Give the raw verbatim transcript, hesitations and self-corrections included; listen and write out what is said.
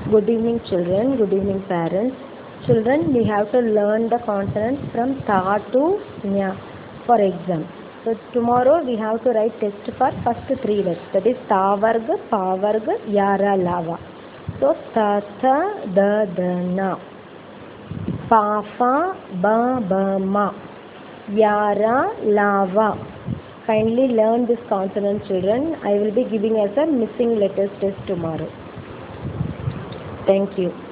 Good evening children, good evening parents. Children, we have to learn the consonants from Ta to Nya for exam. So tomorrow we have to write test for first three words. That is Ta Varga, Pa Varga, Yara, Lava. So Ta Tha Da Da Na. Pa Fa Ba Ba Ma. Yara, Lava. Kindly learn this consonant children. I will be giving as a missing letters test tomorrow. Thank you.